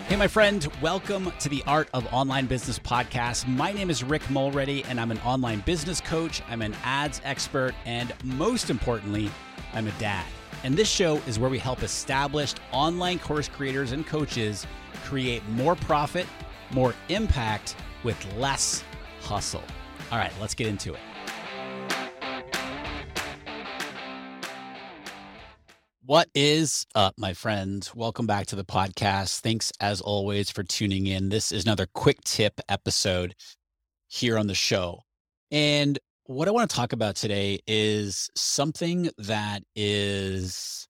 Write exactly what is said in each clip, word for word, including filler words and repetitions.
Hey, my friend, welcome to the Art of Online Business podcast. My name is Rick Mulready, and I'm an online business coach. I'm an ads expert, and most importantly, I'm a dad. And this show is where we help established online course creators and coaches create more profit, more impact with less hustle. All right, let's get into it. What is up, my friends? Welcome back to the podcast. Thanks, as always, for tuning in. This is another quick tip episode here on the show. And what I want to talk about today is something that is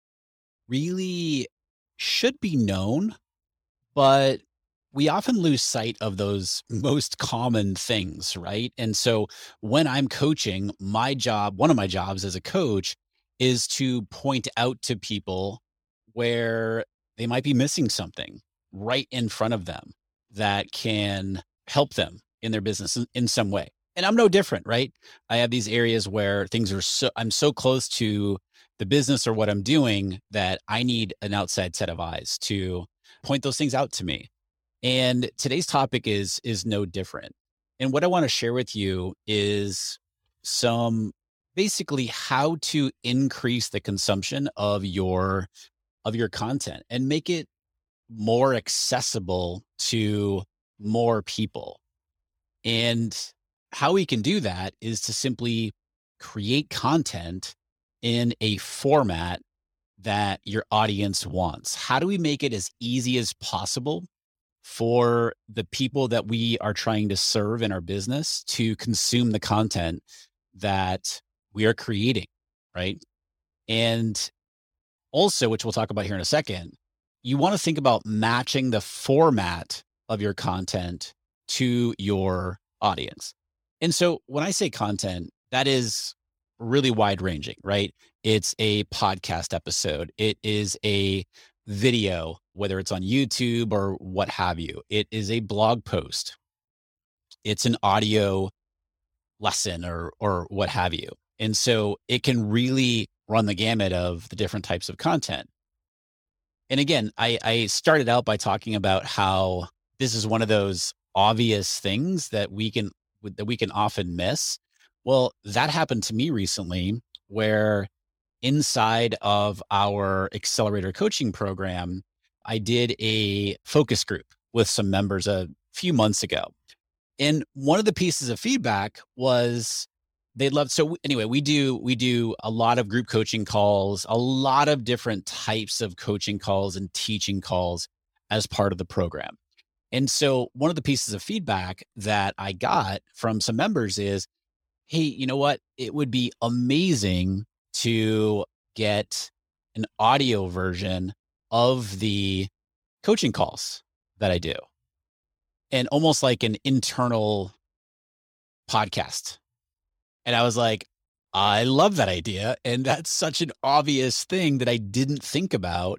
really should be known, but we often lose sight of those most common things, right? And so when I'm coaching, my job, one of my jobs as a coach, is to point out to people where they might be missing something right in front of them that can help them in their business in, in some way. And I'm no different, right? I have these areas where things are so, I'm so close to the business or what I'm doing that I need an outside set of eyes to point those things out to me. And today's topic is, is no different. And what I want to share with you is some basically how to increase the consumption of your of your content and make it more accessible to more people. And how we can do that is to simply create content in a format that your audience wants. How do we make it as easy as possible for the people that we are trying to serve in our business to consume the content that we are creating, right? And also, which we'll talk about here in a second, you want to think about matching the format of your content to your audience. And so when I say content, that is really wide ranging, right? It's a podcast episode. It is a video, whether it's on YouTube or what have you. It is a blog post. It's an audio lesson or or what have you. And so it can really run the gamut of the different types of content. And again, I, I started out by talking about how this is one of those obvious things that we can that we can often miss. Well, that happened to me recently, where inside of our accelerator coaching program, I did a focus group with some members a few months ago. And one of the pieces of feedback was they loved, so anyway, we do, we do a lot of group coaching calls, a lot of different types of coaching calls and teaching calls as part of the program. And so one of the pieces of feedback that I got from some members is, hey, you know what? It would be amazing to get an audio version of the coaching calls that I do, and almost like an internal podcast. And I was like, I love that idea. And that's such an obvious thing that I didn't think about.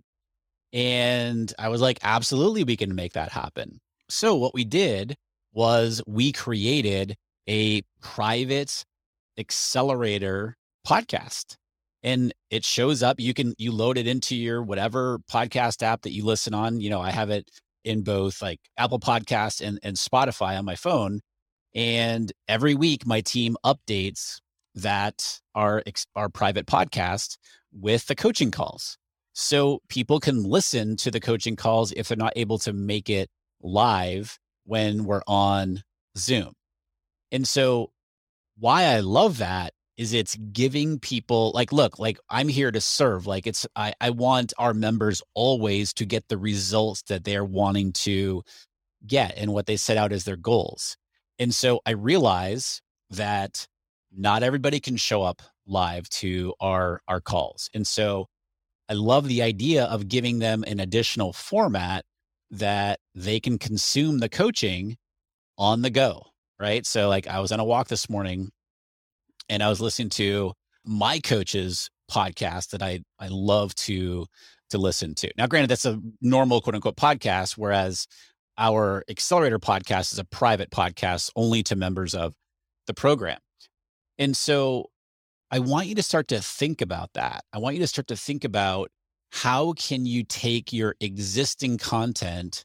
And I was like, absolutely, we can make that happen. So what we did was we created a private accelerator podcast. And it shows up. You can, you load it into your whatever podcast app that you listen on. You know, I have it in both like Apple Podcasts and, and Spotify on my phone. And every week my team updates that our, our private podcast with the coaching calls. So people can listen to the coaching calls if they're not able to make it live when we're on Zoom. And so why I love that is it's giving people like, look, like I'm here to serve. Like it's, I, I want our members always to get the results that they're wanting to get and what they set out as their goals. And so I realize that not everybody can show up live to our, our calls. And so I love the idea of giving them an additional format that they can consume the coaching on the go, right? So like I was on a walk this morning and I was listening to my coach's podcast that I, I love to, to listen to. Now, granted, that's a normal quote unquote podcast, whereas our accelerator podcast is a private podcast only to members of the program. And so I want you to start to think about that. I want you to start to think about how can you take your existing content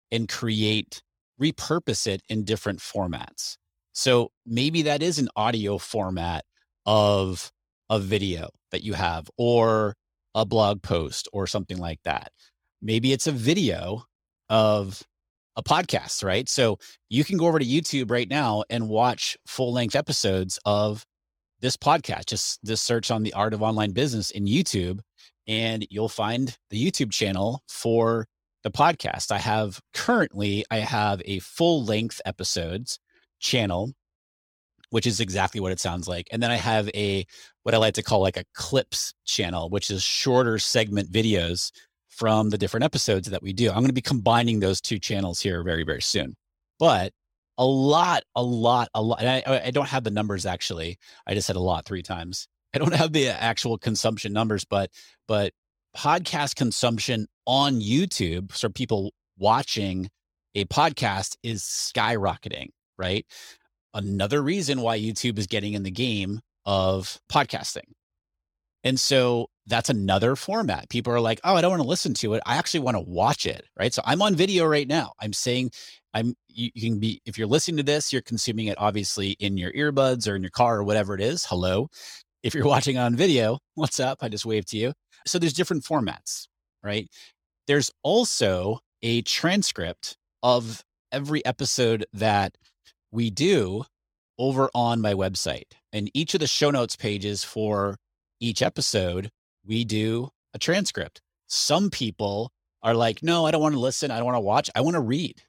and create, repurpose it in different formats. So maybe that is an audio format of a video that you have, or a blog post or something like that. Maybe it's a video of a podcast, right? So you can go over to YouTube right now and watch full length episodes of this podcast. Just just search on The Art of Online Business in YouTube, and you'll find the YouTube channel for the podcast. I have currently, I have a full length episodes channel, which is exactly what it sounds like. And then I have a, what I like to call like a clips channel, which is shorter segment videos from the different episodes that we do. I'm going to be combining those two channels here very, very soon. But a lot, a lot, a lot. And I, I don't have the numbers actually. I just said a lot three times. I don't have the actual consumption numbers, but, but podcast consumption on YouTube, so people watching a podcast, is skyrocketing, right? Another reason why YouTube is getting in the game of podcasting. And so that's another format. People are like, oh, I don't want to listen to it. I actually want to watch it, right? So I'm on video right now. I'm saying, I'm, you, you can be, if you're listening to this, you're consuming it obviously in your earbuds or in your car or whatever it is. Hello. If you're watching on video, what's up? I just waved to you. So there's different formats, right? There's also a transcript of every episode that we do over on my website. And each of the show notes pages for each episode, we do a transcript. Some people are like, no, I don't want to listen. I don't want to watch. I want to read.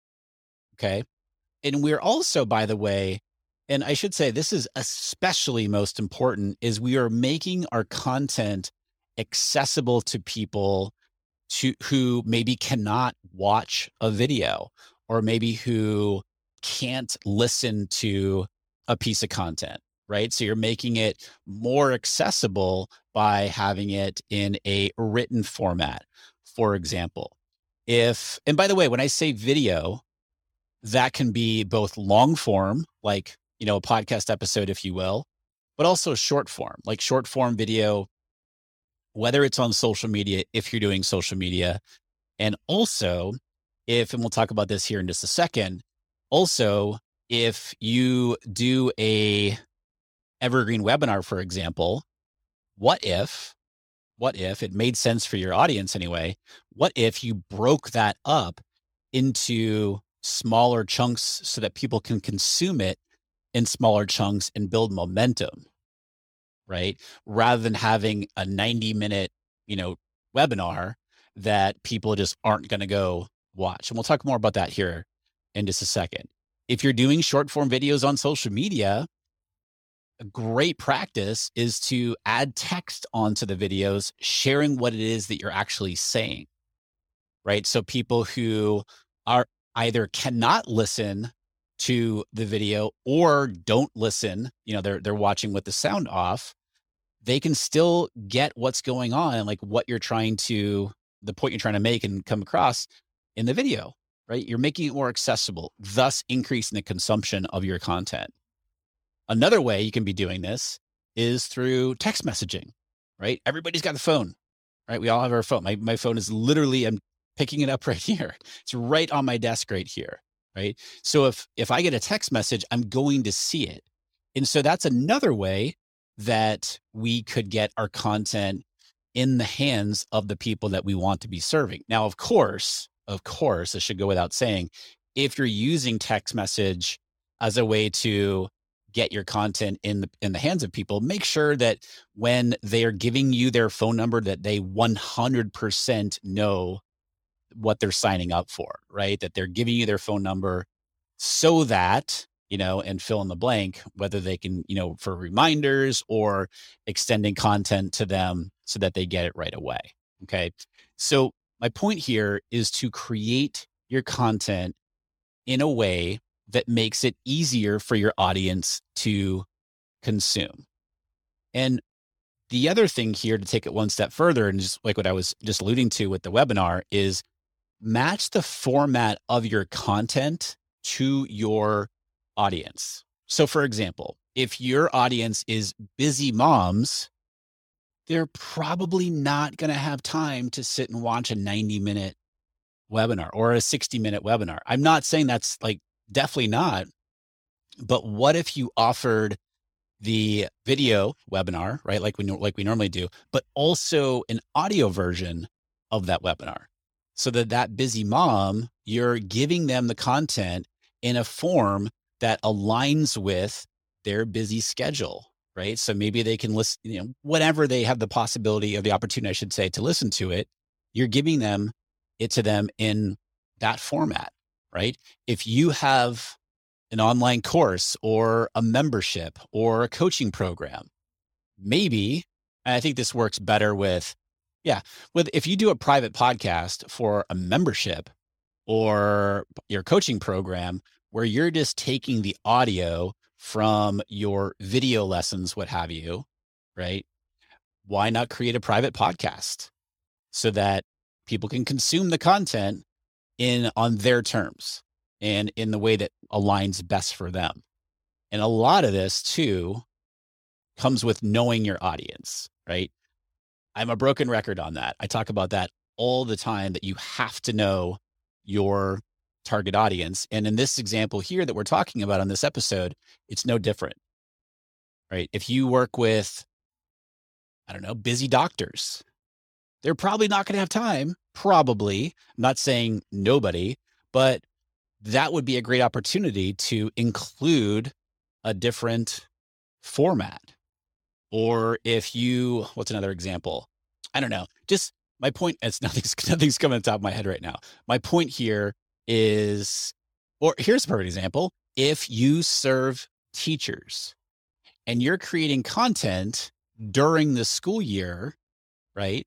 Okay. And we're also, by the way, and I should say this is especially most important, is we are making our content accessible to people to who maybe cannot watch a video, or maybe who can't listen to a piece of content, right? So you're making it more accessible by having it in a written format. For example, if, and by the way, when I say video, that can be both long form, like, you know, a podcast episode, if you will, but also short form, like short form video, whether it's on social media, if you're doing social media, and also if, and we'll talk about this here in just a second, also, if you do a evergreen webinar, for example, what if, what if it made sense for your audience anyway, what if you broke that up into smaller chunks so that people can consume it in smaller chunks and build momentum, right? Rather than having a ninety minute, you know, webinar that people just aren't going to go watch. And we'll talk more about that here in just a second. If you're doing short form videos on social media, a great practice is to add text onto the videos, sharing what it is that you're actually saying, right? So people who are either cannot listen to the video or don't listen, you know, they're, they're watching with the sound off, they can still get what's going on and like what you're trying to, the point you're trying to make and come across in the video, right? You're making it more accessible, thus increasing the consumption of your content. Another way you can be doing this is through text messaging, right? Everybody's got a phone, right? We all have our phone. My, my phone is literally, I'm picking it up right here. It's right on my desk right here, right? So if, if I get a text message, I'm going to see it. And so that's another way that we could get our content in the hands of the people that we want to be serving. Now, of course, of course, it should go without saying, if you're using text message as a way to get your content in the in the hands of people, make sure that when they are giving you their phone number, that they one hundred percent know what they're signing up for, right? That they're giving you their phone number so that, you know, and fill in the blank, whether they can, you know, for reminders or extending content to them so that they get it right away. Okay. So my point here is to create your content in a way that makes it easier for your audience to consume. And the other thing here, to take it one step further, and just like what I was just alluding to with the webinar, is match the format of your content to your audience. So for example, if your audience is busy moms, they're probably not going to have time to sit and watch a ninety minute webinar or a sixty minute webinar. I'm not saying that's like, definitely not. But what if you offered the video webinar, right? Like we, like we normally do, but also an audio version of that webinar, so that that busy mom, you're giving them the content in a form that aligns with their busy schedule, right? So maybe they can listen, you know, whenever they have the possibility or the opportunity, I should say, to listen to it, you're giving them it to them in that format, right? If you have an online course or a membership or a coaching program, maybe, and I think this works better with, yeah, with if you do a private podcast for a membership or your coaching program where you're just taking the audio from your video lessons, what have you, right? Why not create a private podcast so that people can consume the content in on their terms and in the way that aligns best for them? And a lot of this too comes with knowing your audience, right? I'm a broken record on that. I talk about that all the time, that you have to know your target audience. And in this example here that we're talking about on this episode, it's no different, right? If you work with, I don't know, busy doctors, they're probably not going to have time. Probably. I'm not saying nobody, but that would be a great opportunity to include a different format. Or if you, what's another example? I don't know. Just my point, it's nothing's, nothing's coming to the top of my head right now. My point here is, or here's a perfect example. If you serve teachers and you're creating content during the school year, right?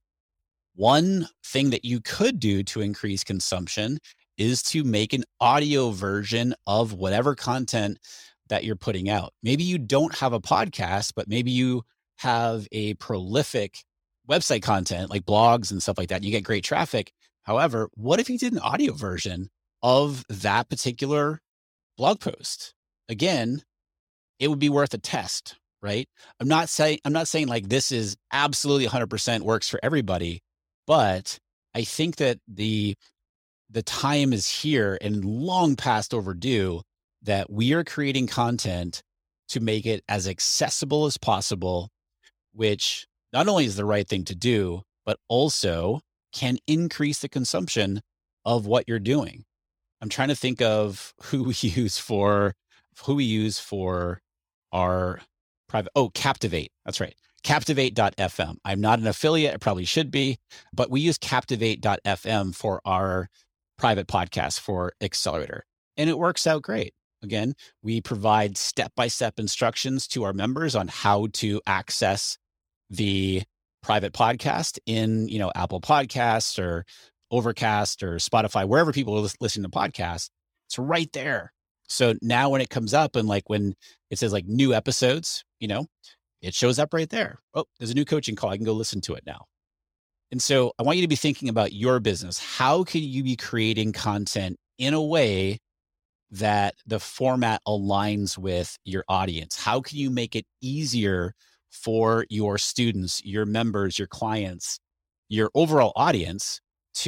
One thing that you could do to increase consumption is to make an audio version of whatever content that you're putting out. Maybe you don't have a podcast, but maybe you have a prolific website content like blogs and stuff like that. You get great traffic. However, what if you did an audio version of that particular blog post? Again, it would be worth a test, right? I'm not saying, I'm not saying like this is absolutely one hundred percent works for everybody, but I think that the, the time is here and long past overdue that we are creating content to make it as accessible as possible, which not only is the right thing to do, but also can increase the consumption of what you're doing. I'm trying to think of who we use for, who we use for our private, oh, Captivate. That's right. Captivate dot f m. I'm not an affiliate. I probably should be, but we use Captivate dot f m for our private podcast for Accelerator. And it works out great. Again, we provide step-by-step instructions to our members on how to access the private podcast in, you know, Apple Podcasts or Overcast or Spotify, wherever people are listening to podcasts. It's right there. So now when it comes up and like when it says like new episodes, you know, it shows up right there. Oh, there's a new coaching call. I can go listen to it now. And so I want you to be thinking about your business. How can you be creating content in a way that the format aligns with your audience? How can you make it easier for your students, your members, your clients, your overall audience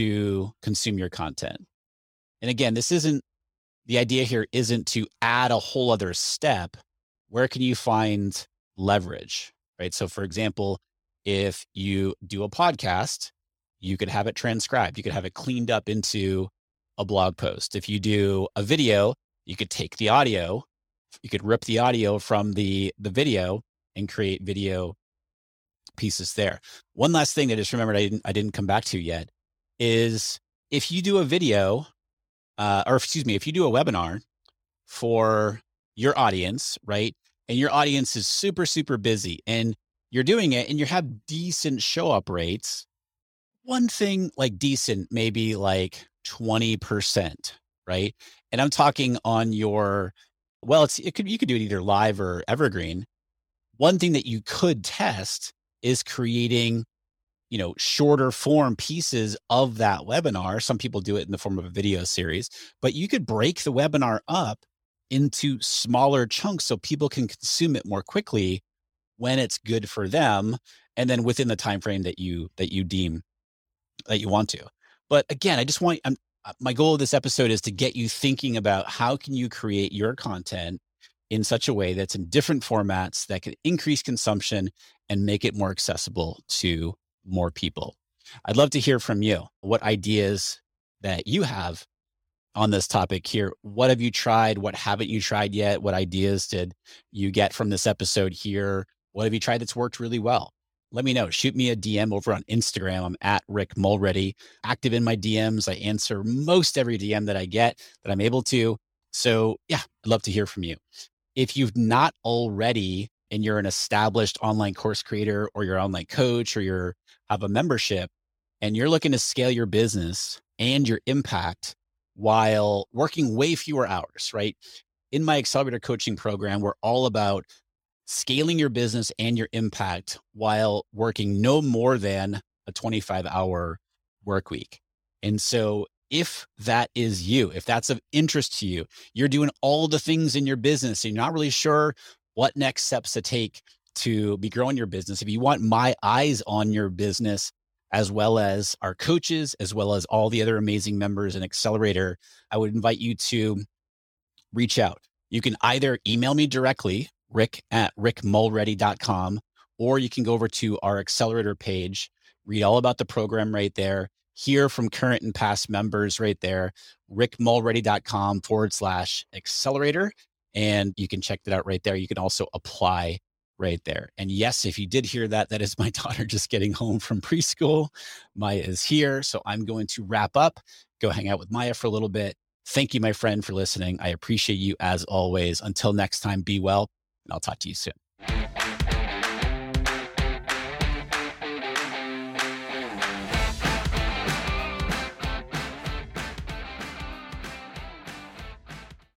to consume your content? And again, this isn't, the idea here isn't to add a whole other step. Where can you find leverage, right? So for example, if you do a podcast, you could have it transcribed. You could have it cleaned up into a blog post. If you do a video, you could take the audio, you could rip the audio from the, the video and create video pieces there. One last thing that I just remembered I didn't, I didn't come back to yet is if you do a video, uh, or excuse me, if you do a webinar for your audience, right? And your audience is super, super busy and you're doing it and you have decent show up rates. One thing like decent, maybe like twenty percent, right? And I'm talking on your, well, it's, it could, you could do it either live or evergreen. One thing that you could test is creating, you know, shorter form pieces of that webinar. Some people do it in the form of a video series, but you could break the webinar up into smaller chunks so people can consume it more quickly when it's good for them. And then within the time frame that you, that you deem that you want to. But again, I just want, I'm, Uh, My goal of this episode is to get you thinking about how can you create your content in such a way that's in different formats that can increase consumption and make it more accessible to more people. I'd love to hear from you. What ideas that you have on this topic here? What have you tried? What haven't you tried yet? What ideas did you get from this episode here? What have you tried that's worked really well? Let me know. Shoot me a D M over on Instagram. I'm at Rick Mulready, active in my D Ms. I answer most every D M that I get that I'm able to. So yeah, I'd love to hear from you. If you've not already and you're an established online course creator or you're online coach or you're have a membership and you're looking to scale your business and your impact while working way fewer hours, right? In my accelerator coaching program, we're all about scaling your business and your impact while working no more than a twenty-five hour work week. And so if that is you, if that's of interest to you, you're doing all the things in your business and you're not really sure what next steps to take to be growing your business. If you want my eyes on your business, as well as our coaches, as well as all the other amazing members in Accelerator, I would invite you to reach out. You can either email me directly, rick at rick mulready dot com, or you can go over to our Accelerator page, read all about the program right there, hear from current and past members right there, rickmulready.com forward slash accelerator. And you can check that out right there. You can also apply right there. And yes, if you did hear that, that is my daughter just getting home from preschool. Maya is here. So I'm going to wrap up, go hang out with Maya for a little bit. Thank you, my friend, for listening. I appreciate you as always. Until next time, be well, and I'll talk to you soon.